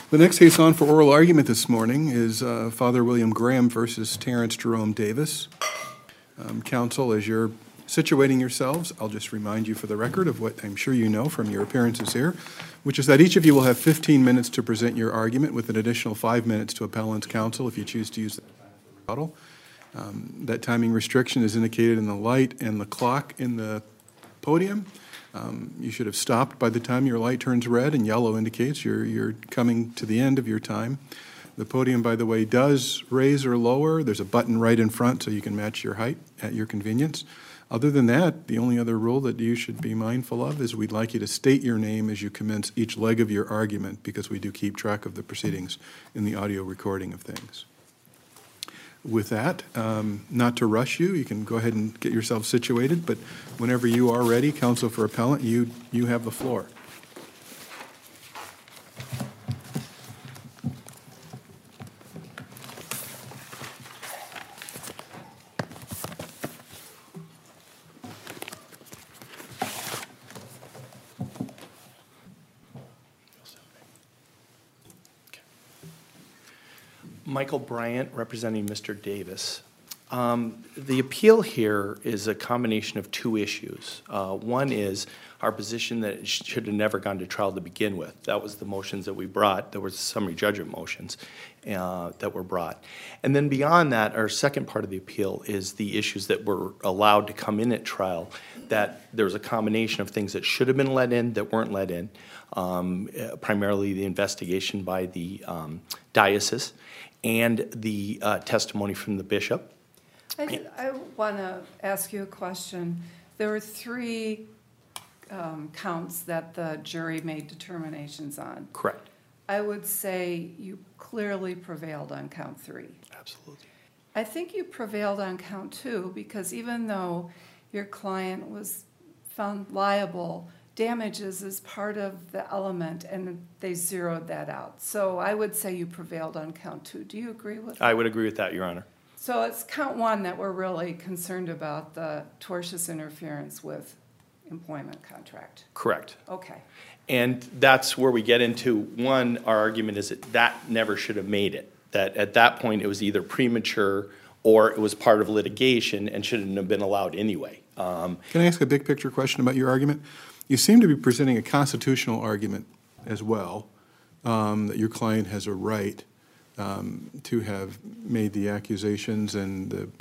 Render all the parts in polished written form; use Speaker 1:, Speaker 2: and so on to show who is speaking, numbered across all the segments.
Speaker 1: The next case on for oral argument this morning is Father William Graham versus Terrence Jerome Davis. Counsel, as you're situating yourselves, I'll just remind you for the record of what I'm sure you know from your appearances here, which is that each of you will have 15 minutes to present your argument with an additional 5 minutes to appellant's counsel if you choose to use that time for rebuttal. That timing restriction is indicated in the light and the clock in the podium. You should have stopped by the time your light turns red, and yellow indicates you're coming to the end of your time. The podium, by the way, does raise or lower. There's a button right in front so you can match your height at your convenience. Other than that, the only other rule that you should be mindful of is we'd like you to state your name as you commence each leg of your argument, because we do keep track of the proceedings in the audio recording of things. With that, not to rush you, you can go ahead and get yourself situated, but whenever you are ready, counsel for appellant, you have the floor.
Speaker 2: Michael Bryant, representing Mr. Davis. The appeal here is a combination of two issues. One is our position that it should have never gone to trial to begin with. That was the motions that we brought. There was summary judgment motions that were brought. And then beyond that, our second part of the appeal is the issues that were allowed to come in at trial, that there was a combination of things that should have been let in that weren't let in, primarily the investigation by the diocese and the testimony from the bishop.
Speaker 3: I want to ask you a question. There were three counts that the jury made determinations on.
Speaker 2: Correct.
Speaker 3: I would say you clearly prevailed on count 3.
Speaker 2: Absolutely.
Speaker 3: I think you prevailed on count 2 because even though your client was found liable, damages is part of the element, and they zeroed that out. So I would say you prevailed on count 2. Do you agree with that?
Speaker 2: I would agree with that, Your Honor.
Speaker 3: So it's count 1 that we're really concerned about, the tortious interference with employment contract.
Speaker 2: Correct.
Speaker 3: Okay.
Speaker 2: And that's where we get into, one, our argument is that never should have made it. That at that point it was either premature or it was part of litigation and shouldn't have been allowed anyway.
Speaker 1: Can I ask a big picture question about your argument? You seem to be presenting a constitutional argument as well, that your client has a right to have made the accusations and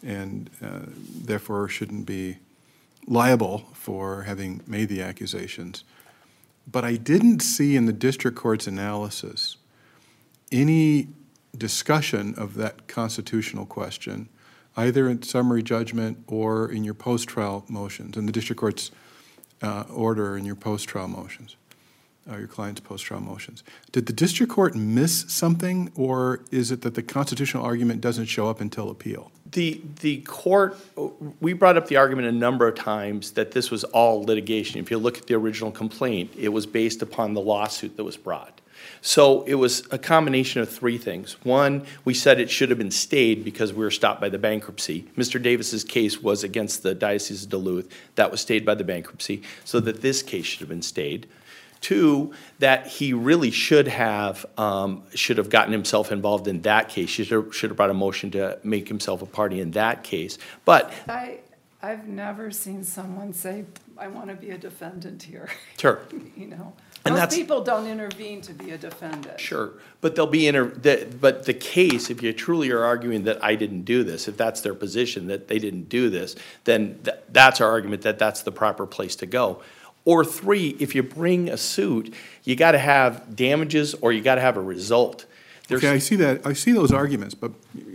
Speaker 1: therefore shouldn't be liable for having made the accusations. But I didn't see in the district court's analysis any discussion of that constitutional question, either in summary judgment or in your post-trial motions, in the district court's order in your post-trial motions, or your client's post-trial motions. Did the district court miss something, or is it that the constitutional argument doesn't show up until appeal?
Speaker 2: The court, we brought up the argument a number of times that this was all litigation. If you look at the original complaint, it was based upon the lawsuit that was brought. So it was a combination of three things. One, we said it should have been stayed because we were stopped by the bankruptcy. Mr. Davis's case was against the Diocese of Duluth. That was stayed by the bankruptcy, so that this case should have been stayed. Two, that he really should have gotten himself involved in that case. He should have brought a motion to make himself a party in that case. But
Speaker 3: I've never seen someone say, I want to be a defendant here.
Speaker 2: Sure.
Speaker 3: You know,
Speaker 2: and
Speaker 3: most people don't intervene to be a defendant.
Speaker 2: Sure, but they'll be but the case, if you truly are arguing that I didn't do this, if that's their position that they didn't do this, then that's our argument that that's the proper place to go. Or three, if you bring a suit, you got to have damages or you got to have a result.
Speaker 1: Okay, I see that. I see those arguments, but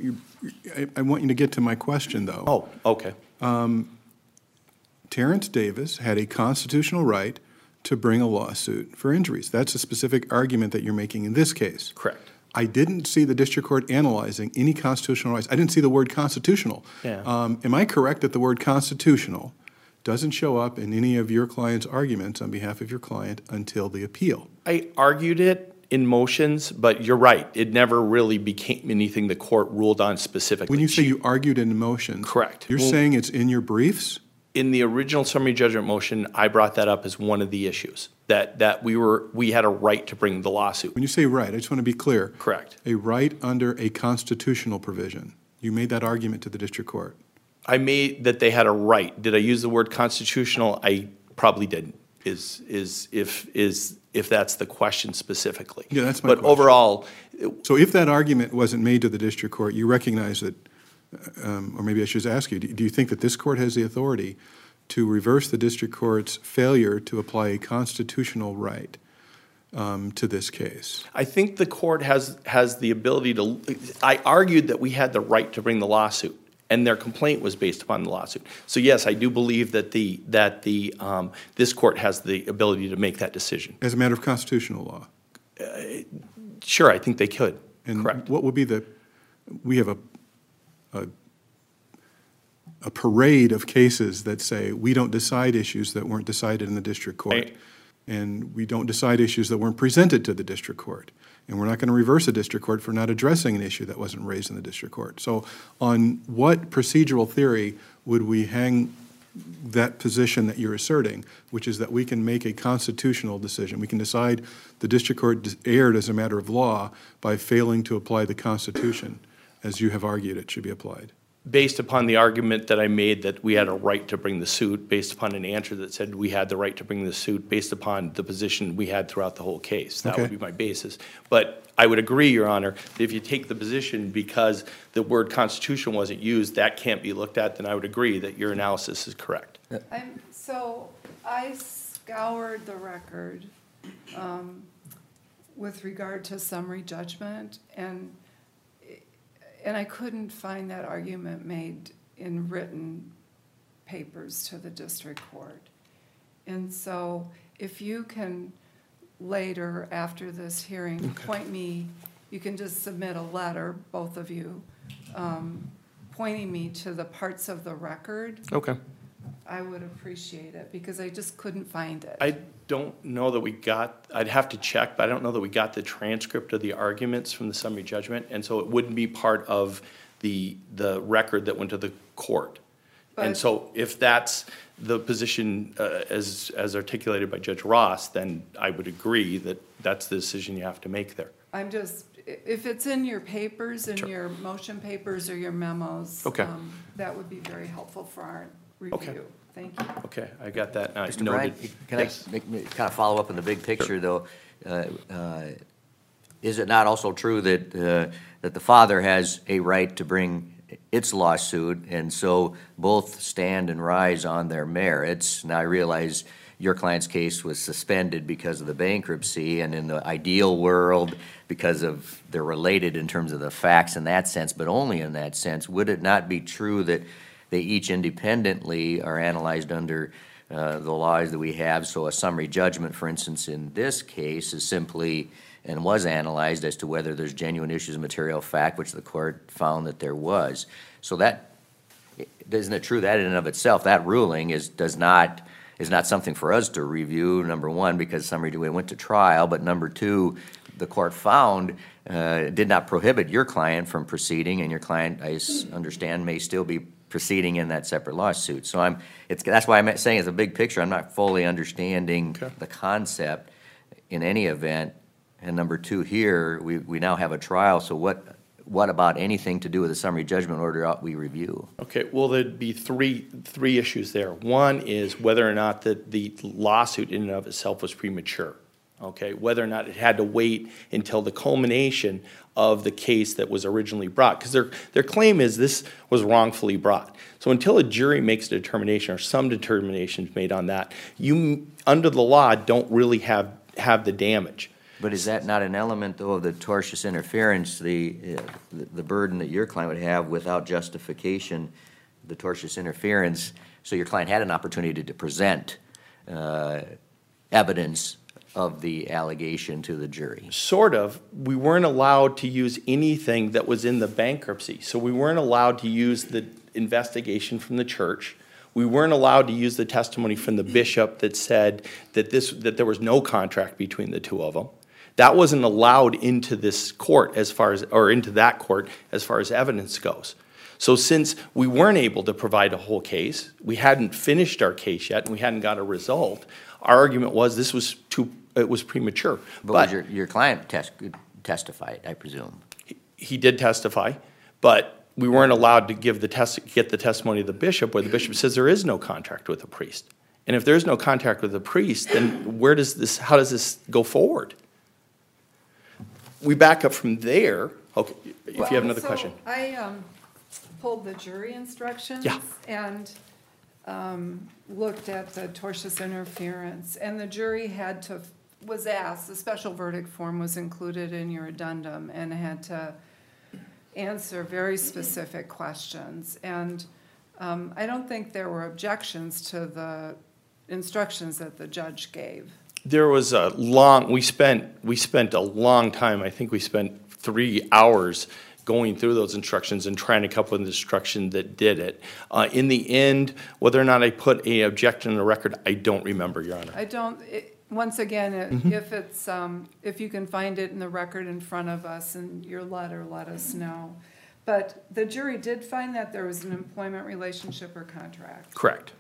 Speaker 1: I want you to get to my question, though.
Speaker 2: Oh, okay.
Speaker 1: Terrence Davis had a constitutional right to bring a lawsuit for injuries. That's a specific argument that you're making in this case.
Speaker 2: Correct.
Speaker 1: I didn't see the district court analyzing any constitutional rights. I didn't see the word constitutional.
Speaker 2: Yeah.
Speaker 1: Am I correct that the word constitutional doesn't show up in any of your client's arguments on behalf of your client until the appeal?
Speaker 2: I argued it in motions, but you're right. It never really became anything the court ruled on specifically.
Speaker 1: When you say you argued in motions,
Speaker 2: correct.
Speaker 1: You're saying it's in your briefs?
Speaker 2: In the original summary judgment motion, I brought that up as one of the issues, that we had a right to bring the lawsuit.
Speaker 1: When you say right, I just want to be clear.
Speaker 2: Correct.
Speaker 1: A right under a constitutional provision. You made that argument to the district court.
Speaker 2: I made that they had a right. Did I use the word constitutional? I probably didn't, if that's the question specifically.
Speaker 1: Yeah, that's my
Speaker 2: But
Speaker 1: question.
Speaker 2: overall,
Speaker 1: So if that argument wasn't made to the district court, you recognize that, or maybe I should ask you, do you think that this court has the authority to reverse the district court's failure to apply a constitutional right to this case?
Speaker 2: I think the court has the ability to, I argued that we had the right to bring the lawsuit, and their complaint was based upon the lawsuit. So yes, I do believe that this court has the ability to make that decision.
Speaker 1: As a matter of constitutional law?
Speaker 2: Sure, I think they could.
Speaker 1: And
Speaker 2: Correct.
Speaker 1: what would be we have a parade of cases that say we don't decide issues that weren't decided in the district court.
Speaker 2: Right.
Speaker 1: And we don't decide issues that weren't presented to the district court. And we're not going to reverse a district court for not addressing an issue that wasn't raised in the district court. So on what procedural theory would we hang that position that you're asserting, which is that we can make a constitutional decision? We can decide the district court erred as a matter of law by failing to apply the Constitution, as you have argued it should be applied.
Speaker 2: Based upon the argument that I made that we had a right to bring the suit, based upon an answer that said we had the right to bring the suit, based upon the position we had throughout the whole case. That
Speaker 1: Okay.
Speaker 2: would be my basis. But I would agree, Your Honor, that if you take the position because the word constitution wasn't used, that can't be looked at, then I would agree that your analysis is correct.
Speaker 3: So I scoured the record with regard to summary judgment, and I couldn't find that argument made in written papers to the district court. And so if you can later, after this hearing, point me, you can just submit a letter, both of you, pointing me to the parts of the record,
Speaker 2: Okay.
Speaker 3: I would appreciate it, because I just couldn't find it.
Speaker 2: I don't know that we got, I'd have to check, but I don't know that we got the transcript of the arguments from the summary judgment, and so it wouldn't be part of the record that went to the court. And
Speaker 3: But-
Speaker 2: so if that's the position as articulated by Judge Ross, then I would agree that that's the decision you have to make there.
Speaker 3: I'm just, if it's in your papers, in
Speaker 2: Sure.
Speaker 3: your motion papers or your memos.
Speaker 2: Okay.
Speaker 3: That would be very helpful for our
Speaker 2: Okay.
Speaker 3: review. Thank you.
Speaker 2: Okay, I got that now.
Speaker 4: Mr.
Speaker 2: Noted.
Speaker 4: Bryant, can
Speaker 2: Yes.
Speaker 4: I kind of follow up on the big picture, though? Is it not also true that the father has a right to bring its lawsuit, and so both stand and rise on their merits? Now, I realize your client's case was suspended because of the bankruptcy, and in the ideal world, because of they're related in terms of the facts in that sense, but only in that sense. Would it not be true that they each independently are analyzed under the laws that we have? So a summary judgment, for instance, in this case is simply, and was analyzed as to whether there's genuine issues of material fact, which the court found that there was. So that, isn't it true that in and of itself, that ruling is not something for us to review, number one, because summary went to trial, but number two, the court found did not prohibit your client from proceeding, and your client, I understand, may still be proceeding in that separate lawsuit. So that's why I'm saying it's a big picture. I'm not fully understanding the concept in any event. And number two, here, we now have a trial, so what about anything to do with the summary judgment order ought we review?
Speaker 2: Okay, well, there'd be three issues there. One is whether or not the lawsuit in and of itself was premature, okay? Whether or not it had to wait until the culmination of the case that was originally brought, because their claim is this was wrongfully brought. So until a jury makes a determination or some determination is made on that, you, under the law, don't really have the damage.
Speaker 4: But is that not an element, though, of the tortious interference, the burden that your client would have without justification, the tortious interference? So your client had an opportunity to present evidence of the allegation to the jury.
Speaker 2: Sort of. We weren't allowed to use anything that was in the bankruptcy. So we weren't allowed to use the investigation from the church. We weren't allowed to use the testimony from the bishop that said that there was no contract between the two of them. That wasn't allowed into this court into that court as far as evidence goes. So since we weren't able to provide a whole case, we hadn't finished our case yet, and we hadn't got a result, our argument was it was premature.
Speaker 4: But was your client testified, I presume?
Speaker 2: He did testify, but we weren't allowed to get the testimony of the bishop, where the bishop says there is no contract with the priest. And if there's no contract with the priest, then how does this go forward? We back up from there. Okay, if you have another question.
Speaker 3: I pulled the jury instructions.
Speaker 2: Yeah.
Speaker 3: And looked at the tortious interference, and the jury was asked, the special verdict form was included in your addendum, and had to answer very specific questions. And I don't think there were objections to the instructions that the judge gave.
Speaker 2: There was we spent a long time, I think we spent 3 hours going through those instructions and trying to come up with an instruction that did it. In the end, whether or not I put an objection in the record, I don't remember, Your Honor.
Speaker 3: Once again, if you can find it in the record in front of us in your letter, let us know. But the jury did find that there was an employment relationship or contract.
Speaker 2: Correct.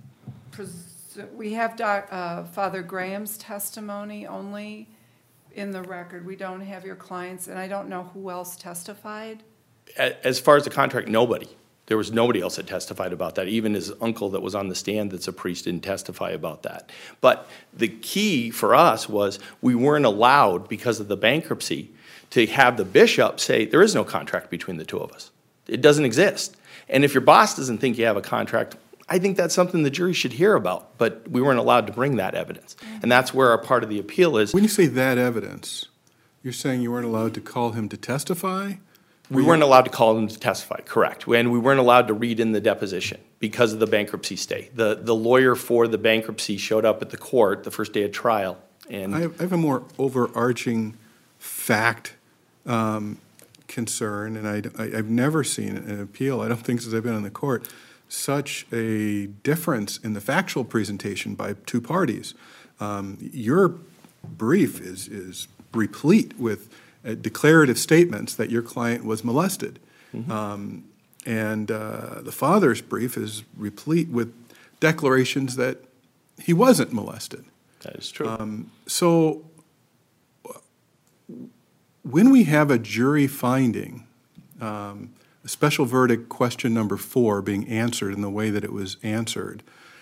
Speaker 3: We have Father Graham's testimony only in the record. We don't have your clients, and I don't know who else testified.
Speaker 2: As far as the contract, nobody. There was nobody else that testified about that. Even his uncle that was on the stand that's a priest didn't testify about that. But the key for us was we weren't allowed, because of the bankruptcy, to have the bishop say there is no contract between the two of us. It doesn't exist. And if your boss doesn't think you have a contract, I think that's something the jury should hear about. But we weren't allowed to bring that evidence. And that's where our part of the appeal is.
Speaker 1: When you say that evidence, you're saying you weren't allowed to call him to testify?
Speaker 2: We weren't allowed to call him to testify, correct. And we weren't allowed to read in the deposition because of the bankruptcy stay. The lawyer for the bankruptcy showed up at the court the first day of trial. And
Speaker 1: I have a more overarching fact concern, and I've never seen an appeal, I don't think since I've been on the court, such a difference in the factual presentation by two parties. Your brief is replete with declarative statements that your client was molested. Mm-hmm. And the father's brief is replete with declarations that he wasn't molested.
Speaker 2: That is true.
Speaker 1: So when we have a jury finding, a special verdict question number 4 being answered in the way that it was answered,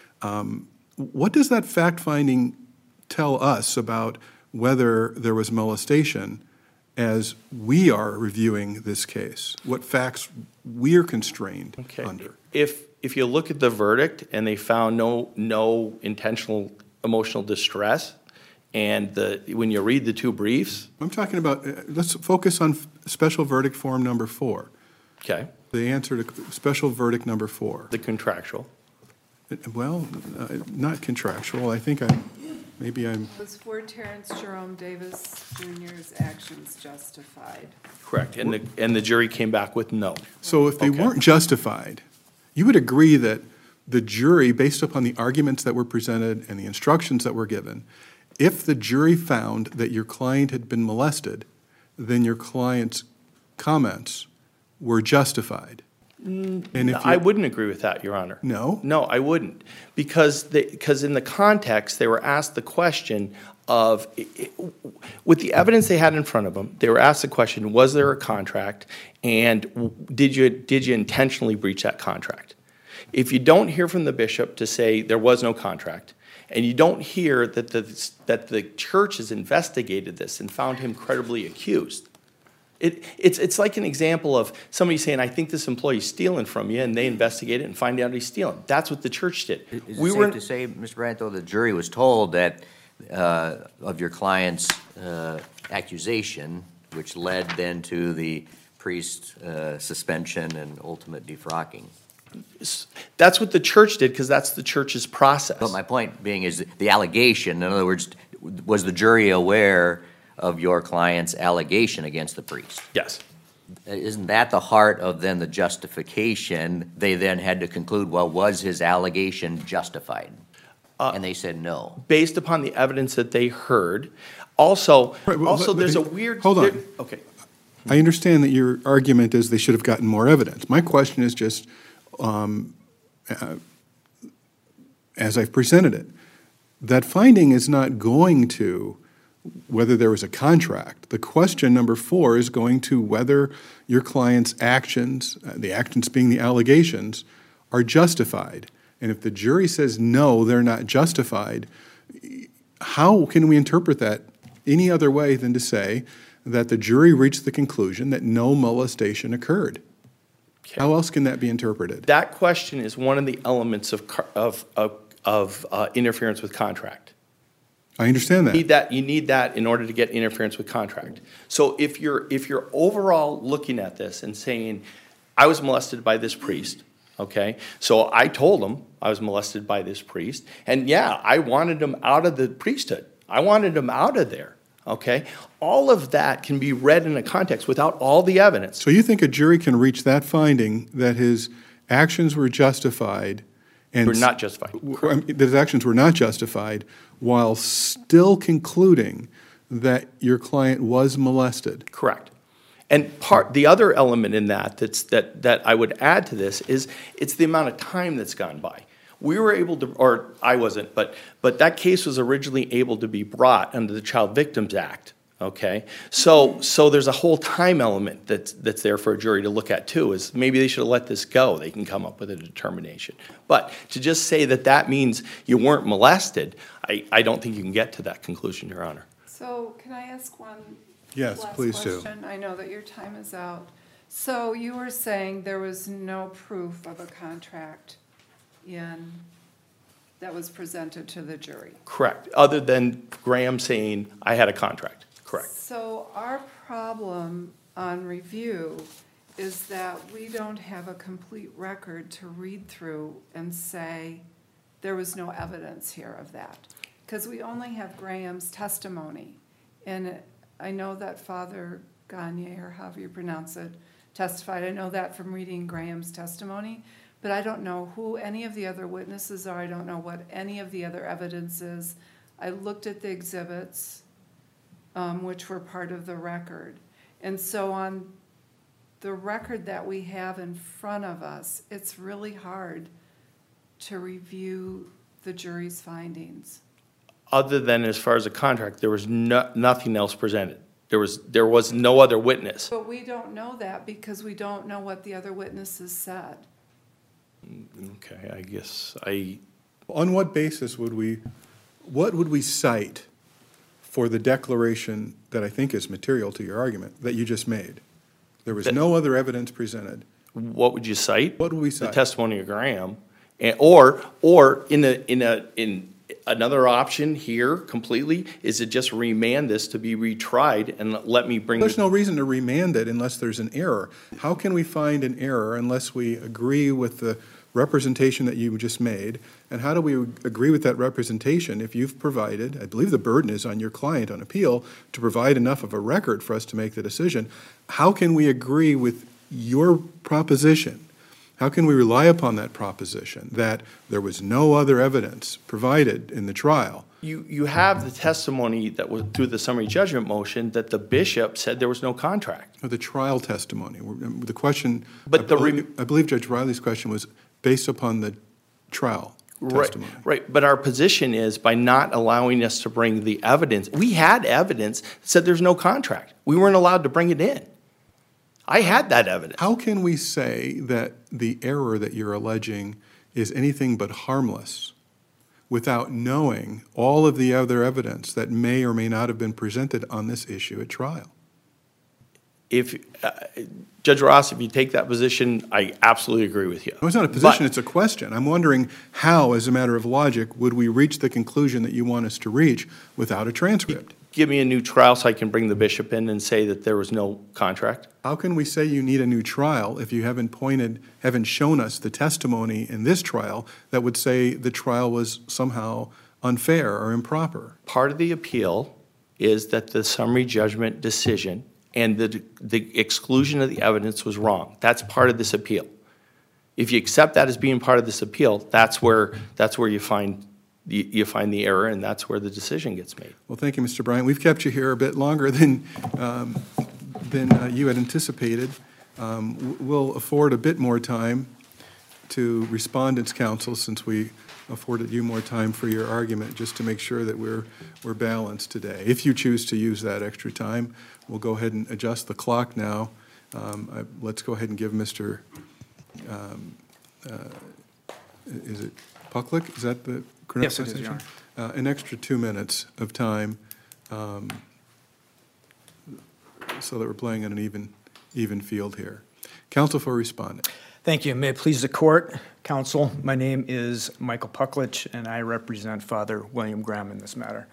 Speaker 1: what does that fact finding tell us about whether there was molestation as we are reviewing this case? What facts we're constrained under?
Speaker 2: If you look at the verdict and they found no intentional emotional distress, and when you read the two briefs.
Speaker 1: I'm talking about, let's focus on special verdict form number 4.
Speaker 2: Okay.
Speaker 1: The answer to special verdict number 4.
Speaker 2: The contractual.
Speaker 1: Well, not contractual. I think maybe I'm.
Speaker 3: Was for Terrence Jerome Davis Jr.'s actions justified?
Speaker 2: Correct. And the jury came back with no.
Speaker 1: So if they weren't justified, you would agree that the jury, based upon the arguments that were presented and the instructions that were given, if the jury found that your client had been molested, then your client's comments were justified.
Speaker 2: And I wouldn't agree with that, Your Honor.
Speaker 1: No?
Speaker 2: No, I wouldn't. Because in the context, they were asked the question of, with the evidence they had in front of them, they were asked the question, was there a contract, and did you intentionally breach that contract? If you don't hear from the bishop to say there was no contract, and you don't hear that the church has investigated this and found him credibly accused, it's like an example of somebody saying, I think this employee's stealing from you, and they investigate it and find out he's stealing. That's what the church did.
Speaker 4: Is it safe to say, Mr. Bryant, though, the jury was told that of your client's accusation, which led then to the priest's suspension and ultimate defrocking?
Speaker 2: That's what the church did, because that's the church's process.
Speaker 4: But my point being is the allegation, in other words, was the jury aware of your client's allegation against the priest?
Speaker 2: Yes.
Speaker 4: Isn't that the heart of then the justification? They then had to conclude, well, was his allegation justified? And they said no.
Speaker 2: Based upon the evidence that they heard. Also, there's a weird...
Speaker 1: Hold on.
Speaker 2: Okay.
Speaker 1: I understand that your argument is they should have gotten more evidence. My question is just, as I've presented it, that finding is not going to whether there was a contract. The question, number 4, is going to whether your client's actions, the actions being the allegations, are justified. And if the jury says no, they're not justified, how can we interpret that any other way than to say that the jury reached the conclusion that no molestation occurred?
Speaker 2: Okay.
Speaker 1: How else can that be interpreted?
Speaker 2: That question is one of the elements of interference with contract.
Speaker 1: I understand that.
Speaker 2: You need that in order to get interference with contract. So if you're overall looking at this and saying, I was molested by this priest, okay? So I told him I was molested by this priest, and yeah, I wanted him out of the priesthood. I wanted him out of there, okay? All of that can be read in a context without all the evidence.
Speaker 1: So you think a jury can reach that finding that his actions were justified and
Speaker 2: We're not justified.
Speaker 1: that his actions were not justified while still concluding that your client was molested?
Speaker 2: Correct. And the other element in that I would add to this is it's the amount of time that's gone by. We were able to, or I wasn't, but that case was originally able to be brought under the Child Victims Act. Okay, so there's a whole time element that's there for a jury to look at too. Is maybe they should have let this go. They can come up with a determination. But to just say that means you weren't molested, I don't think you can get to that conclusion, Your Honor.
Speaker 3: So can I ask one
Speaker 1: Yes,
Speaker 3: last
Speaker 1: please do.
Speaker 3: question? I know that your time is out. So you were saying there was no proof of a contract that was presented to the jury?
Speaker 2: Correct. Other than Graham saying I had a contract. Correct.
Speaker 3: So our problem on review is that we don't have a complete record to read through and say there was no evidence here of that. Because we only have Graham's testimony. And I know that Father Gagne, or however you pronounce it, testified. I know that from reading Graham's testimony. But I don't know who any of the other witnesses are. I don't know what any of the other evidence is. I looked at the exhibits, which were part of the record. And so on the record that we have in front of us, it's really hard to review the jury's findings.
Speaker 2: Other than as far as a contract, there was nothing else presented. There was no other witness.
Speaker 3: But we don't know that because we don't know what the other witnesses said.
Speaker 2: Okay, I guess
Speaker 1: On what basis what would we cite for the declaration that I think is material to your argument that you just made? There was no other evidence presented.
Speaker 2: What would you cite?
Speaker 1: What would we cite?
Speaker 2: The testimony of Graham, or in another option here completely is to just remand this to be retried and let me bring.
Speaker 1: There's no reason to remand it unless there's an error. How can we find an error unless we agree with the representation that you just made? And how do we agree with that representation if you've provided, I believe the burden is on your client on appeal, to provide enough of a record for us to make the decision? How can we agree with your proposition? How can we rely upon that proposition that there was no other evidence provided in the trial?
Speaker 2: You have the testimony that was through the summary judgment motion that the bishop said there was no contract.
Speaker 1: Or the trial testimony? The question,
Speaker 2: But
Speaker 1: I believe Judge Riley's question was based upon the trial testimony.
Speaker 2: Right, but our position is by not allowing us to bring the evidence, we had evidence that said there's no contract. We weren't allowed to bring it in. I had that evidence.
Speaker 1: How can we say that the error that you're alleging is anything but harmless without knowing all of the other evidence that may or may not have been presented on this issue at trial?
Speaker 2: If Judge Ross, if you take that position, I absolutely agree with you.
Speaker 1: No, it's not a position, it's a question. I'm wondering how, as a matter of logic, would we reach the conclusion that you want us to reach without a transcript?
Speaker 2: Give me a new trial so I can bring the bishop in and say that there was no contract.
Speaker 1: How can we say you need a new trial if you haven't shown us the testimony in this trial that would say the trial was somehow unfair or improper?
Speaker 2: Part of the appeal is that the summary judgment decision and the exclusion of the evidence was wrong. That's part of this appeal. If you accept that as being part of this appeal, that's where you find the error, and that's where the decision gets made.
Speaker 1: Well, thank you, Mr. Bryant. We've kept you here a bit longer than than you had anticipated. We'll afford a bit more time to Respondents' Counsel, since we afforded you more time for your argument, just to make sure that we're balanced today. If you choose to use that extra time, we'll go ahead and adjust the clock now. Let's go ahead and give Mr. Is it Pucklick? Is that the correct
Speaker 5: Yes, it is, Your
Speaker 1: Honor. An extra 2 minutes of time, so that we're playing on an even field here. Counsel for Respondent.
Speaker 5: Thank you. May it please the court, counsel, my name is Michael Pucklich, and I represent Father William Graham in this matter.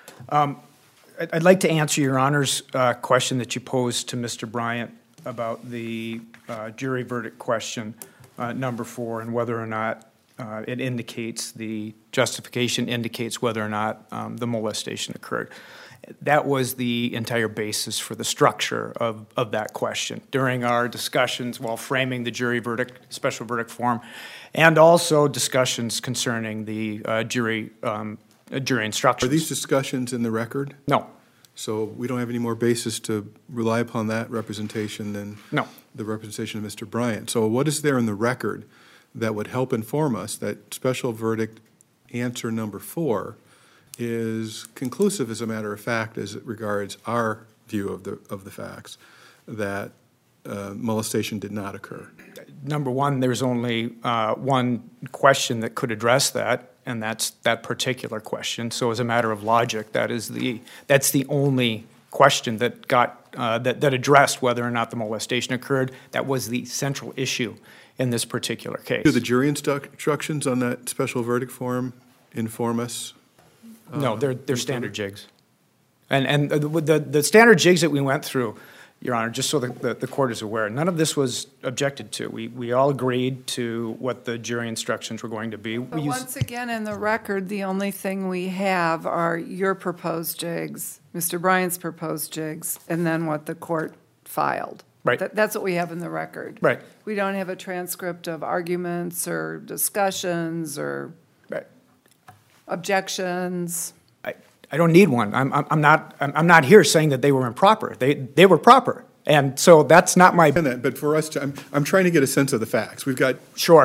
Speaker 5: I'd like to answer Your Honor's question that you posed to Mr. Bryant about the jury verdict question, number 4, and whether or not it indicates, the justification indicates whether or not the molestation occurred. That was the entire basis for the structure of that question. During our discussions while framing the jury verdict, special verdict form, and also discussions concerning the jury instructions.
Speaker 1: Are these discussions in the record?
Speaker 5: No.
Speaker 1: So we don't have any more basis to rely upon that representation than
Speaker 5: No.
Speaker 1: the representation of Mr. Bryant. So what is there in the record that would help inform us that special verdict answer number 4 is conclusive, as a matter of fact, as it regards our view of the facts, that molestation did not occur?
Speaker 5: Number 1, there's only one question that could address that, and that's that particular question. So as a matter of logic, that's the only question that got that addressed whether or not the molestation occurred. That was the central issue in this particular case.
Speaker 1: Do the jury instructions on that special verdict form inform us?
Speaker 5: No, they're standard jigs. And the standard jigs that we went through, Your Honor, just so the court is aware, none of this was objected to. We all agreed to what the jury instructions were going to be.
Speaker 3: But once again, in the record, the only thing we have are your proposed jigs, Mr. Bryant's proposed jigs, and then what the court filed.
Speaker 5: Right.
Speaker 3: That's what we have in the record.
Speaker 5: Right.
Speaker 3: We don't have a transcript of arguments or discussions or
Speaker 5: Right.
Speaker 3: objections.
Speaker 5: I don't need one. I'm not here saying that they were improper. They were proper. And so that's not my.
Speaker 1: But for us to, I'm trying to get a sense of the facts. We've got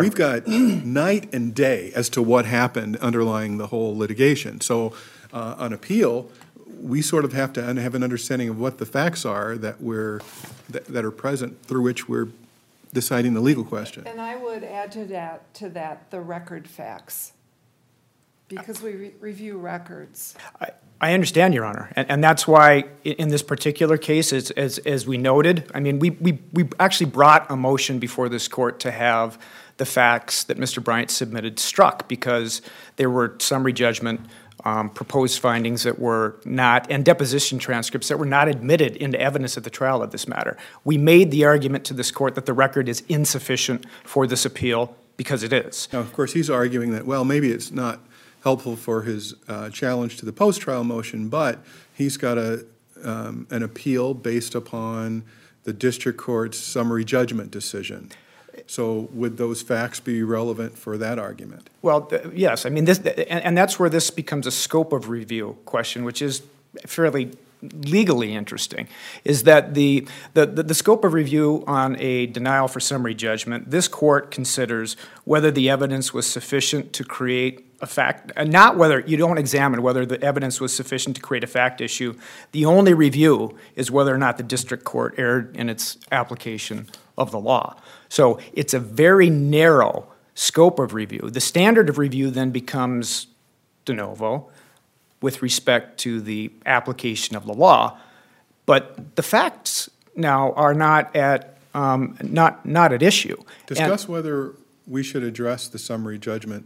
Speaker 1: night and day as to what happened underlying the whole litigation. So on appeal, we sort of have to have an understanding of what the facts are that are present, through which we're deciding the legal question.
Speaker 3: And I would add to that the record facts, because we review records.
Speaker 5: I understand, Your Honor, and that's why in this particular case, as we noted, I mean, we actually brought a motion before this court to have the facts that Mr. Bryant submitted struck, because there were summary judgment proposed findings that were not, and deposition transcripts that were not admitted into evidence at the trial of this matter. We made the argument to this court that the record is insufficient for this appeal, because it is.
Speaker 1: Now, of course, he's arguing that, well, maybe it's not helpful for his challenge to the post-trial motion, but he's got an appeal based upon the district court's summary judgment decision. So would those facts be relevant for that argument?
Speaker 5: Well, yes. I mean, and that's where this becomes a scope of review question, which is fairly legally interesting, is that the scope of review on a denial for summary judgment, this court considers whether the evidence was sufficient to create a fact, and not whether, you don't examine whether the evidence was sufficient to create a fact issue. The only review is whether or not the district court erred in its application of the law. So it's a very narrow scope of review. The standard of review then becomes de novo with respect to the application of the law, but the facts now are not at issue.
Speaker 1: Discuss whether we should address the summary judgment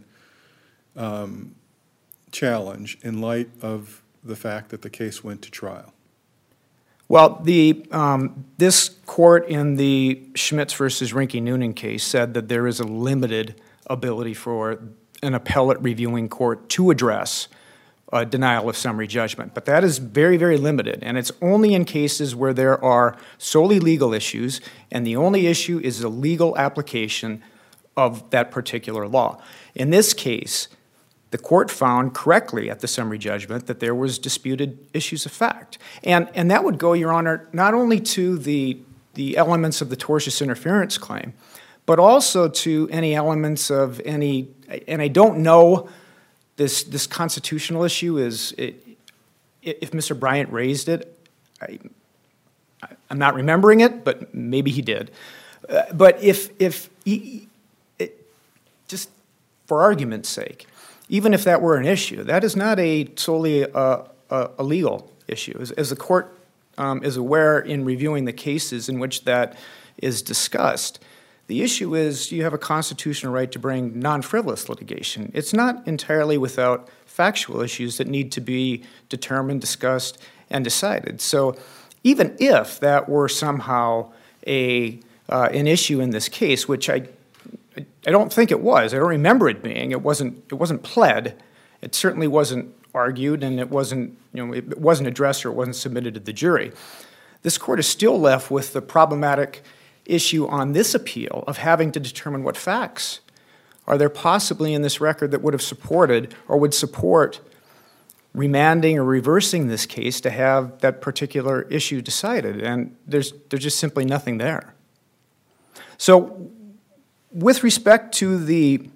Speaker 1: challenge in light of the fact that the case went to trial.
Speaker 5: Well, this court in the Schmitz versus Rinke-Noonan case said that there is a limited ability for an appellate reviewing court to address a denial of summary judgment. But that is very, very limited, and it's only in cases where there are solely legal issues, and the only issue is the legal application of that particular law. In this case, the court found correctly at the summary judgment that there was disputed issues of fact. And that would go, Your Honor, not only to the elements of the tortious interference claim, but also to any elements of any, and I don't know this constitutional issue is, if Mr. Bryant raised it, I'm not remembering it, but maybe he did. But if he, just for argument's sake, even if that were an issue, that is not solely a legal issue. As the court is aware in reviewing the cases in which that is discussed, the issue is you have a constitutional right to bring non-frivolous litigation. It's not entirely without factual issues that need to be determined, discussed, and decided. So even if that were somehow an issue in this case, which I don't think it was. I don't remember it being. It wasn't pled. It certainly wasn't argued, and it wasn't addressed or it wasn't submitted to the jury. This court is still left with the problematic issue on this appeal of having to determine what facts are there possibly in this record that would have supported or would support remanding or reversing this case to have that particular issue decided, and there's just simply nothing there. So with respect to the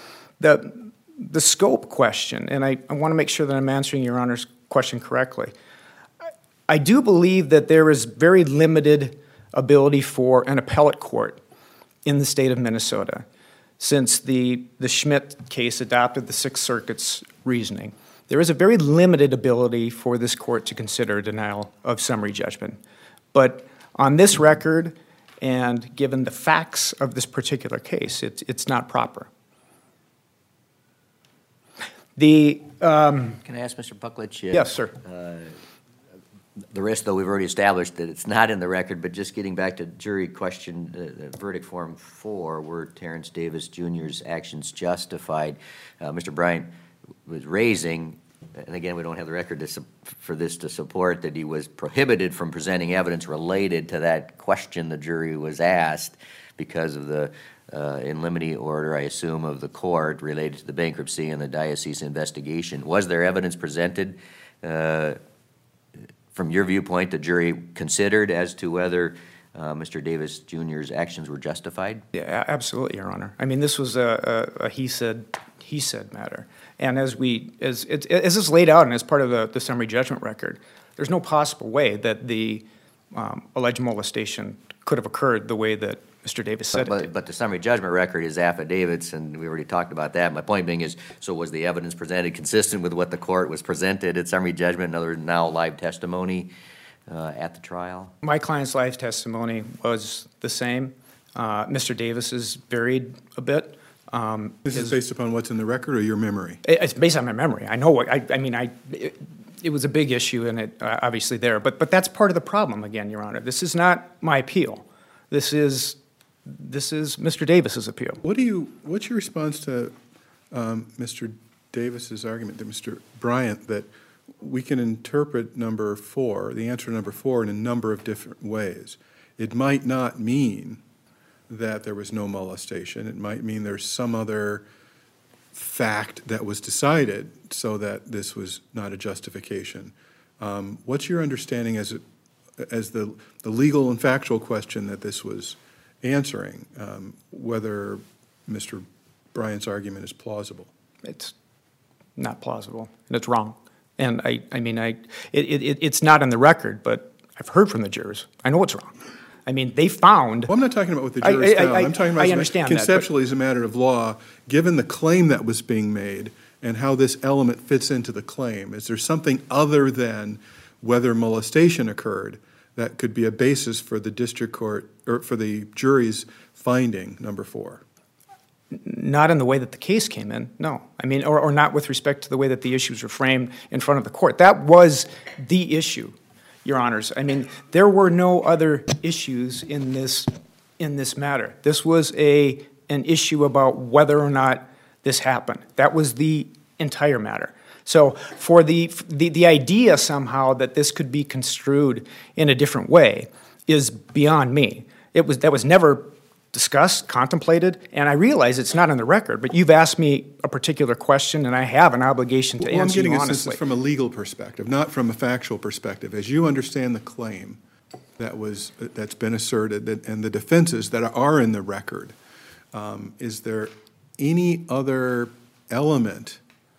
Speaker 5: scope question, and I want to make sure that I'm answering Your Honor's question correctly, I do believe that there is very limited ability for an appellate court in the state of Minnesota since the Schmidt case adopted the Sixth Circuit's reasoning. There is a very limited ability for this court to consider a denial of summary judgment. But on this record, and given the facts of this particular case, it's not proper.
Speaker 4: Can I ask Mr. Pucklich?
Speaker 5: Yes, sir.
Speaker 4: The rest, though, we've already established that it's not in the record, but just getting back to jury question, verdict form 4, were Terrence Davis Jr.'s actions justified? Mr. Bryant was raising, and again, we don't have the record for this to support, that he was prohibited from presenting evidence related to that question the jury was asked because of the in limine order, I assume, of the court related to the bankruptcy and the diocese investigation. Was there evidence presented from your viewpoint the jury considered as to whether Mr. Davis Jr.'s actions were justified?
Speaker 5: Yeah, absolutely, Your Honor. I mean, this was a he said matter. And as is laid out and as part of the summary judgment record, there's no possible way that the alleged molestation could have occurred the way that Mr. Davis said it did.
Speaker 4: But the summary judgment record is affidavits, and we already talked about that. My point being is, so was the evidence presented consistent with what the court was presented at summary judgment, in other words, now live testimony at the trial?
Speaker 5: My client's live testimony was the same. Mr. Davis's varied a bit.
Speaker 1: This is based upon what's in the record or your memory?
Speaker 5: It's based on my memory. I know it was a big issue and it obviously there, but that's part of the problem again, Your Honor. This is not my appeal. This is Mr. Davis's appeal.
Speaker 1: What's your response to Mr. Davis's argument to Mr. Bryant that we can interpret number 4, the answer to number 4, in a number of different ways? It might not mean that there was no molestation. It might mean there's some other fact that was decided so that this was not a justification. What's your understanding as the legal and factual question that this was answering, whether Mr. Bryant's argument is plausible?
Speaker 5: It's not plausible, and it's wrong. And it's not in the record, but I've heard from the jurors. I know it's wrong. I mean, they found...
Speaker 1: Well, I'm not talking about what the jurors found. I'm talking about conceptually as a matter of law, given the claim that was being made and how this element fits into the claim. Is there something other than whether molestation occurred that could be a basis for the district court or for the jury's finding number 4?
Speaker 5: Not in the way that the case came in, no. I mean, or not with respect to the way that the issues were framed in front of the court. That was the issue, Your Honors. I mean, there were no other issues in this matter. This was an issue about whether or not this happened. That was the entire matter. So for the idea somehow that this could be construed in a different way is beyond me. That was never discussed, contemplated, and I realize it's not on the record, but you've asked me a particular question, and I have an obligation to
Speaker 1: Well, I'm
Speaker 5: answer you
Speaker 1: getting a
Speaker 5: honestly.
Speaker 1: sense from a legal perspective, not from a factual perspective. As you understand the claim that's been asserted and the defenses that are in the record, is there any other element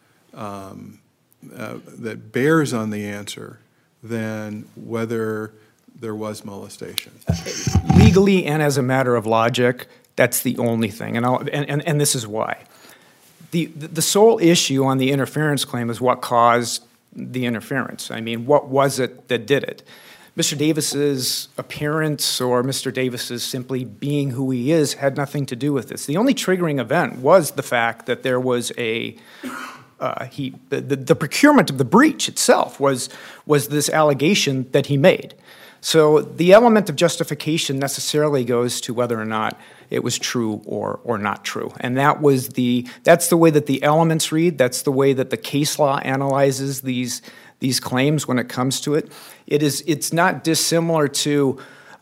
Speaker 1: that bears on the answer than whether there was molestation?
Speaker 5: Legally and as a matter of logic, that's the only thing, and this is why. The sole issue on the interference claim is what caused the interference. I mean, what was it that did it? Mr. Davis's appearance or Mr. Davis's simply being who he is had nothing to do with this. The only triggering event was the fact that there was the procurement of the breach itself was this allegation that he made. So the element of justification necessarily goes to whether or not it was true or not true. And that's the way that the elements read, that's the way that the case law analyzes these claims when it comes to it. It's not dissimilar to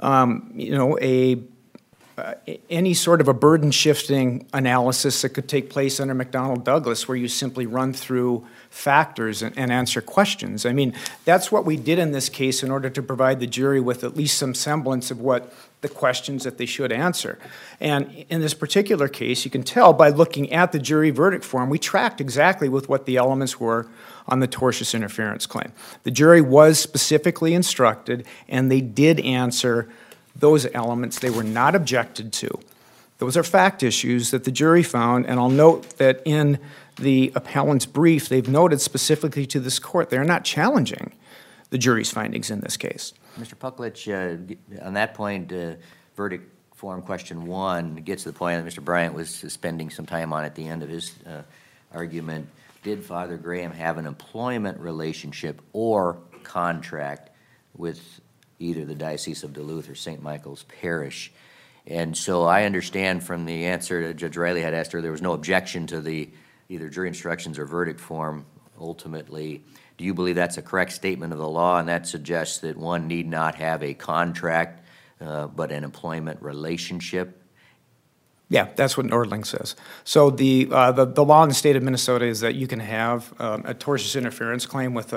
Speaker 5: any sort of a burden-shifting analysis that could take place under McDonnell Douglas, where you simply run through factors and answer questions. I mean, that's what we did in this case in order to provide the jury with at least some semblance of what the questions that they should answer. And in this particular case, you can tell by looking at the jury verdict form, we tracked exactly with what the elements were on the tortious interference claim. The jury was specifically instructed, and they did answer those elements. They were not objected to. Those are fact issues that the jury found, and I'll note that in the appellant's brief, they've noted specifically to this court, they're not challenging the jury's findings in this case.
Speaker 4: Mr. Pucklich, on that point, verdict form question 1 gets to the point that Mr. Bryant was spending some time on at the end of his argument. Did Father Graham have an employment relationship or contract with either the Diocese of Duluth or St. Michael's Parish? And so I understand from the answer that Judge Riley had asked her, there was no objection to the either jury instructions or verdict form ultimately. Do you believe that's a correct statement of the law, and that suggests that one need not have a contract but an employment relationship?
Speaker 5: Yeah, that's what Nordling says. So the law in the state of Minnesota is that you can have a tortious interference claim with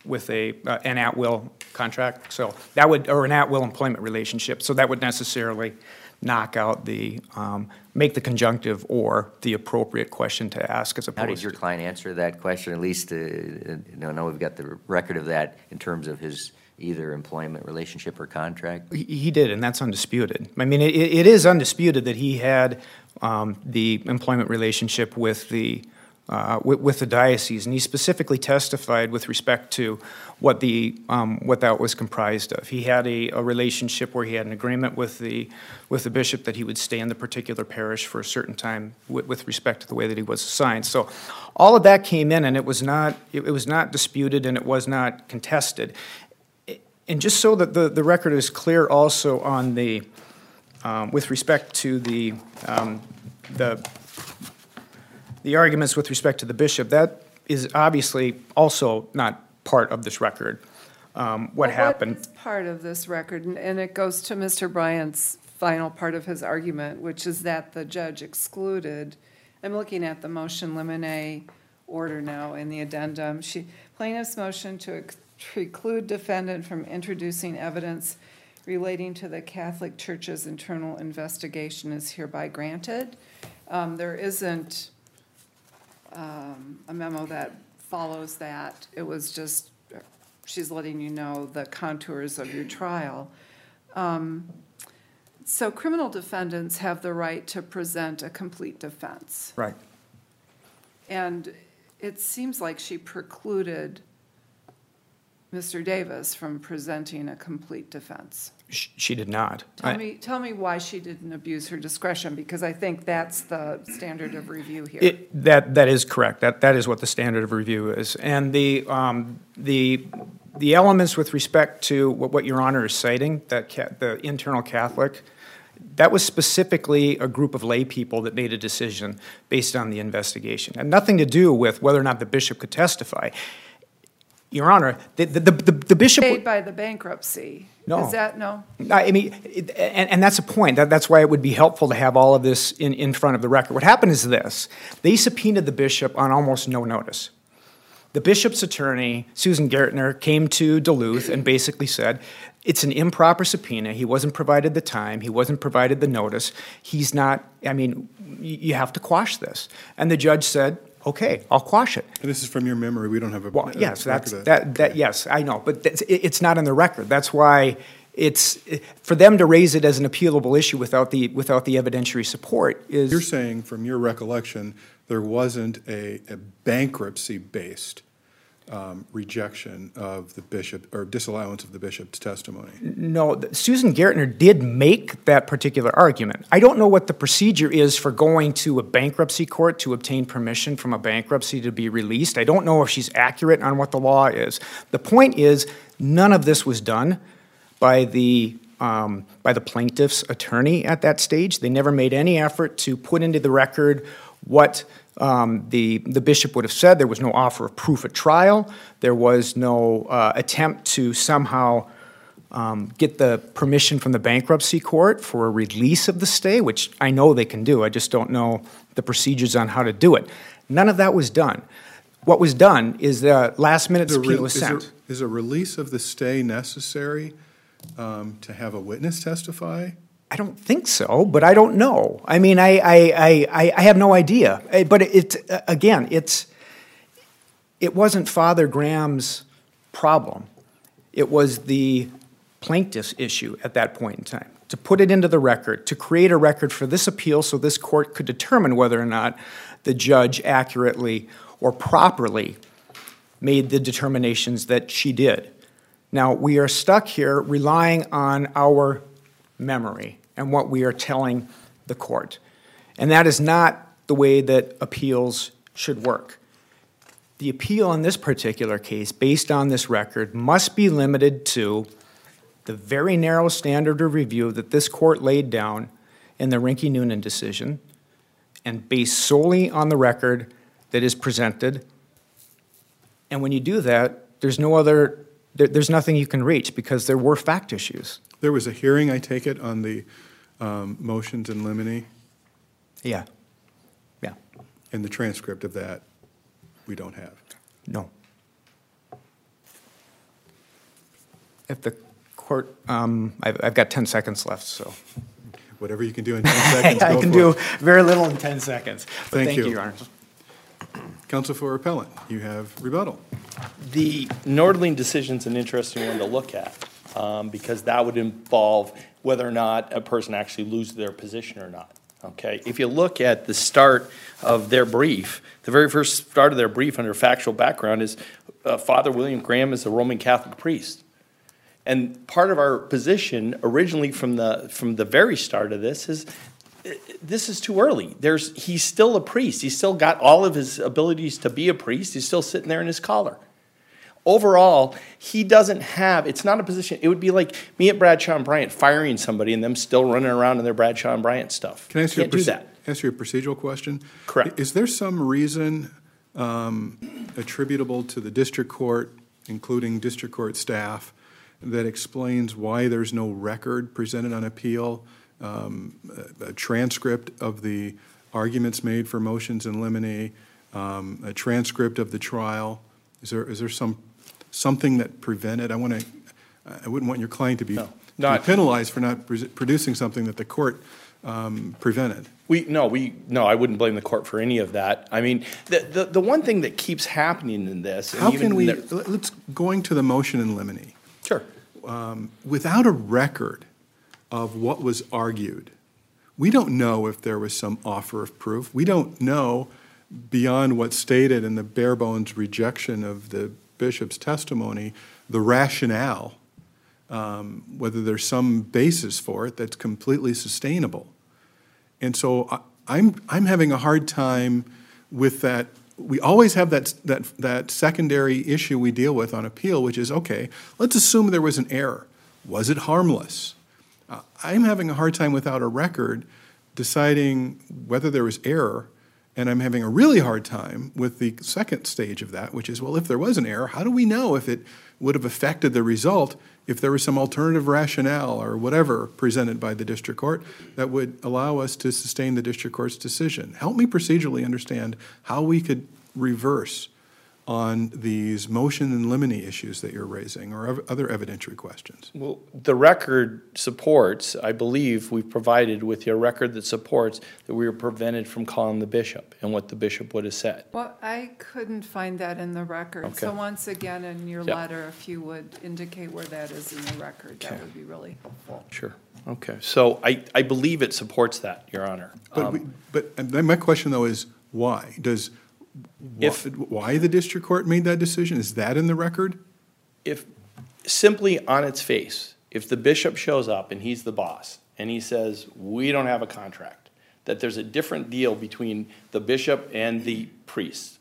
Speaker 5: an at-will contract. So that would, or an at-will employment relationship. So that would necessarily knock out make the conjunctive or the appropriate question to ask as opposed.
Speaker 4: How did your client answer that question? At least, I know we've got the record of that in terms of his either employment relationship or contract.
Speaker 5: He did, and that's undisputed. I mean, it is undisputed that he had the employment relationship with the diocese, and he specifically testified with respect to what that was comprised of. He had a relationship where he had an agreement with the bishop that he would stay in the particular parish for a certain time with respect to the way that he was assigned. So all of that came in, and it was not disputed, and it was not contested. And just so that the record is clear, also on the with respect to the arguments with respect to the bishop, that is obviously also not part of this record. What happened?
Speaker 3: What is part of this record, and it goes to Mr. Bryant's final part of his argument, which is that the judge excluded. I'm looking at the motion limine order now in the addendum. Plaintiff's motion to preclude defendant from introducing evidence relating to the Catholic Church's internal investigation is hereby granted. There isn't a memo that follows that. It was just, she's letting you know the contours of your trial. So criminal defendants have the right to present a complete defense.
Speaker 5: Right.
Speaker 3: And it seems like she precluded Mr. Davis from presenting a complete defense.
Speaker 5: She did not.
Speaker 3: Tell me why she didn't abuse her discretion, because I think that's the standard of review here.
Speaker 5: That is correct. That is what the standard of review is. And the elements with respect to what Your Honor is citing, the internal Catholic, that was specifically a group of lay people that made a decision based on the investigation. It had nothing to do with whether or not the bishop could testify. Your Honor, the bishop.
Speaker 3: Paid by the bankruptcy.
Speaker 5: No.
Speaker 3: Is that, no?
Speaker 5: I mean, and that's a point. That's why it would be helpful to have all of this in front of the record. What happened is this. They subpoenaed the bishop on almost no notice. The bishop's attorney, Susan Gertner, came to Duluth and basically said, it's an improper subpoena. He wasn't provided the time. He wasn't provided the notice. He's not, I mean, you have to quash this. And the judge said, okay, I'll quash it.
Speaker 1: And this is from your memory. We don't have a.
Speaker 5: Well, yes,
Speaker 1: record of
Speaker 5: that yes, I know, but it's not in the record. That's why it's for them to raise it as an appealable issue without the evidentiary support is.
Speaker 1: You're saying, from your recollection, there wasn't a bankruptcy-based rejection of the bishop, or disallowance of the bishop's testimony.
Speaker 5: No, Susan Gertner did make that particular argument. I don't know what the procedure is for going to a bankruptcy court to obtain permission from a bankruptcy to be released. I don't know if she's accurate on what the law is. The point is, none of this was done by the plaintiff's attorney at that stage. They never made any effort to put into the record what the bishop would have said. There was no offer of proof at trial. There was no attempt to somehow get the permission from the bankruptcy court for a release of the stay, which I know they can do. I just don't know the procedures on how to do it. None of that was done. What was done is the last-minute subpoena was sent.
Speaker 1: Is a release of the stay necessary to have a witness testify?
Speaker 5: I don't think so, but I don't know. I mean, I have no idea. But it wasn't Father Graham's problem. It was the plaintiff's issue at that point in time. To put it into the record, to create a record for this appeal so this court could determine whether or not the judge accurately or properly made the determinations that she did. Now, we are stuck here relying on our memory and what we are telling the court. And that is not the way that appeals should work. The appeal in this particular case, based on this record, must be limited to the very narrow standard of review that this court laid down in the Rinke-Noonan decision, and based solely on the record that is presented. And when you do that, there's nothing you can reach because there were fact issues.
Speaker 1: There was a hearing, I take it, on the motions in limine,
Speaker 5: Yeah.
Speaker 1: and the transcript of that we don't have.
Speaker 5: No. If the court, I've got 10 seconds left, so.
Speaker 1: Whatever you can do in 10 seconds,
Speaker 5: I
Speaker 1: go
Speaker 5: can
Speaker 1: for
Speaker 5: do
Speaker 1: it.
Speaker 5: very little in 10 seconds. But
Speaker 1: Thank you.
Speaker 5: Your Honor.
Speaker 1: Counsel for appellant, you have rebuttal.
Speaker 2: The Nordling decision's an interesting one to look at, because that would involve whether or not a person actually loses their position or not. Okay, if you look at the start of their brief, the very first start of their brief under factual background is Father William Graham is a Roman Catholic priest. And part of our position originally from the very start of this is too early. He's still a priest. He's still got all of his abilities to be a priest. He's still sitting there in his collar. Overall, he doesn't have, it's not a position, it would be like me at Bradshaw and Bryant firing somebody and them still running around in their Bradshaw and Bryant stuff.
Speaker 1: Can I ask
Speaker 2: Can't do that.
Speaker 1: ask you a procedural question?
Speaker 2: Correct.
Speaker 1: Is there some reason attributable to the district court, including district court staff, that explains why there's no record presented on appeal, a transcript of the arguments made for motions in limine, a transcript of the trial? Is there something that prevented? I wouldn't want your client to be penalized for not producing something that the court prevented.
Speaker 2: No, I wouldn't blame the court for any of that. I mean, the one thing that keeps happening in this, and
Speaker 1: How
Speaker 2: even
Speaker 1: can we?
Speaker 2: in the-
Speaker 1: Let's going to the motion in limine.
Speaker 2: Sure.
Speaker 1: Without a record of what was argued, we don't know if there was some offer of proof. We don't know, beyond what's stated in the bare bones rejection of the bishop's testimony, the rationale, whether there's some basis for it that's completely sustainable. And so I'm having a hard time with that. We always have that secondary issue we deal with on appeal, which is, okay, let's assume there was an error. Was it harmless? I'm having a hard time without a record deciding whether there was error And I'm having a really hard time with the second stage of that, which is, well, if there was an error, how do we know if it would have affected the result if there was some alternative rationale or whatever presented by the district court that would allow us to sustain the district court's decision? Help me procedurally understand how we could reverse on these motion and limine issues that you're raising or other evidentiary questions.
Speaker 2: Well, the record supports, I believe we've provided with you a record that supports that we were prevented from calling the bishop and what the bishop would have said.
Speaker 3: Well, I couldn't find that in the record. So
Speaker 2: Okay.
Speaker 3: once again, in your
Speaker 2: Yeah.
Speaker 3: letter, if you would indicate where that is in the record, that would be really helpful.
Speaker 2: Sure. Okay. So I believe it supports that, Your Honor.
Speaker 1: But then my question, though, is why? Why the district court made that decision? Is that in the record?
Speaker 2: If, simply on its face, if the bishop shows up and he's the boss and he says, we don't have a contract, that there's a different deal between the bishop and the priest.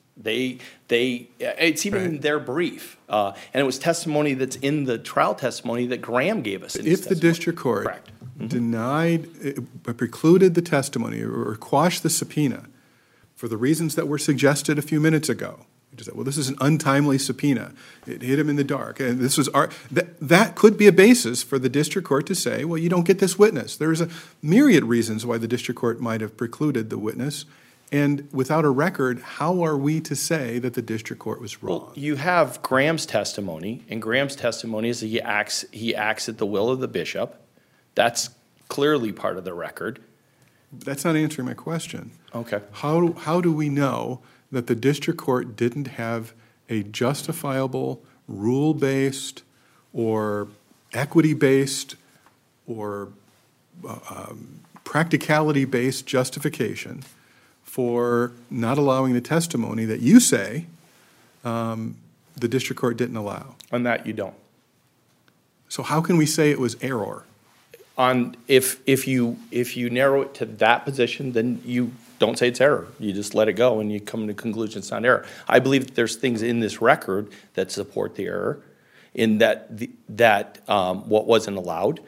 Speaker 2: It's even in their brief. And it was testimony that's in the trial testimony that Graham gave us in his
Speaker 1: If the
Speaker 2: testimony.
Speaker 1: district court
Speaker 2: Correct.
Speaker 1: denied, precluded the testimony or quashed the subpoena for the reasons that were suggested a few minutes ago, which is that, well, this is an untimely subpoena. It hit him in the dark. And this was that could be a basis for the district court to say, well, you don't get this witness. There's a myriad reasons why the district court might have precluded the witness. And without a record, how are we to say that the district court was wrong?
Speaker 2: Well, you have Graham's testimony, and Graham's testimony is that he acts at the will of the bishop. That's clearly part of the record.
Speaker 1: That's not answering my question.
Speaker 2: Okay.
Speaker 1: How do we know that the district court didn't have a justifiable, rule-based, or equity-based, or practicality-based justification for not allowing the testimony that you say the district court didn't allow?
Speaker 2: On that, you don't.
Speaker 1: So how can we say it was error?
Speaker 2: If you narrow it to that position, then you don't say it's error. You just let it go and you come to the conclusion it's not error. I believe that there's things in this record that support the error, in that what wasn't allowed.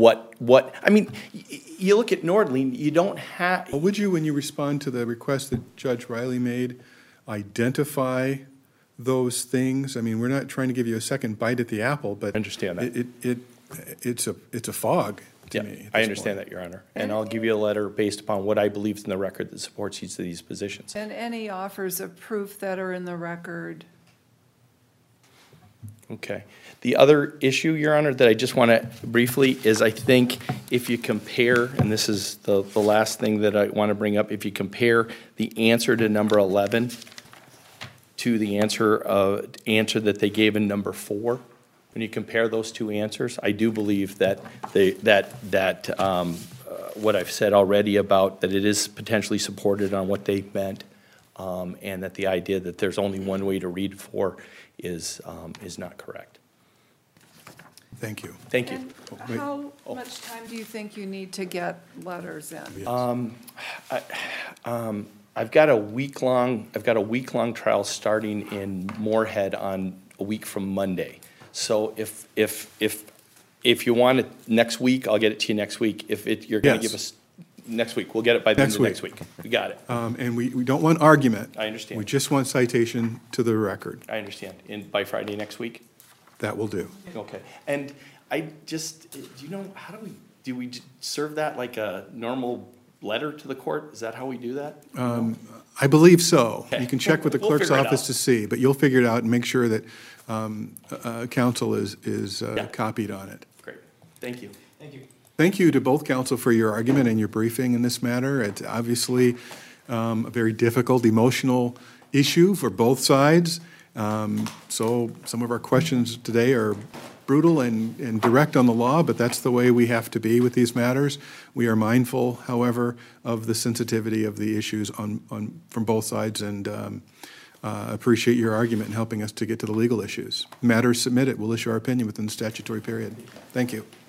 Speaker 2: I mean, you look at Nordling, you don't have.
Speaker 1: Well, would you, when you respond to the request that Judge Riley made, identify those things? I mean, we're not trying to give you a second bite at the apple, but
Speaker 2: I understand that.
Speaker 1: It's a fog to
Speaker 2: Yeah,
Speaker 1: me. at
Speaker 2: I
Speaker 1: this
Speaker 2: understand
Speaker 1: point.
Speaker 2: that, Your Honor. And I'll give you a letter based upon what I believe is in the record that supports each of these positions.
Speaker 3: And any offers of proof that are in the record.
Speaker 2: Okay. The other issue, Your Honor, that I just want to briefly is I think if you compare, and this is the last thing that I want to bring up, if you compare the answer to number 11 to the answer that they gave in number 4, when you compare those two answers, I do believe that what I've said already about that it is potentially supported on what they meant, and that the idea that there's only one way to read 4 is not correct.
Speaker 1: Thank you.
Speaker 2: Thank you.
Speaker 3: And how much time do you think you need to get letters in?
Speaker 2: I've got a week-long trial starting in Moorhead on a week from Monday. So if you want it next week, I'll get it to you next week. You're going to
Speaker 1: Yes.
Speaker 2: give us next week, we'll get it by the end of
Speaker 1: Next
Speaker 2: next week. We got it.
Speaker 1: And we don't want argument.
Speaker 2: I understand.
Speaker 1: We just want citation to the record.
Speaker 2: I understand. And by Friday next week?
Speaker 1: That will do.
Speaker 2: Okay. And I just, do you know, do we serve that like a normal letter to the court? Is that how we do that?
Speaker 1: I believe so.
Speaker 2: Okay.
Speaker 1: You can check with the
Speaker 2: We'll
Speaker 1: clerk's
Speaker 2: figure it
Speaker 1: office
Speaker 2: out.
Speaker 1: to see, but you'll figure it out and make sure that counsel is
Speaker 2: Yeah.
Speaker 1: copied on it.
Speaker 2: Great. Thank you.
Speaker 5: Thank you.
Speaker 1: Thank you to both counsel for your argument and your briefing in this matter. It's obviously a very difficult, emotional issue for both sides. So some of our questions today are brutal and direct on the law, but that's the way we have to be with these matters. We are mindful, however, of the sensitivity of the issues from both sides, and appreciate your argument in helping us to get to the legal issues. Matters submitted, we'll issue our opinion within the statutory period. Thank you.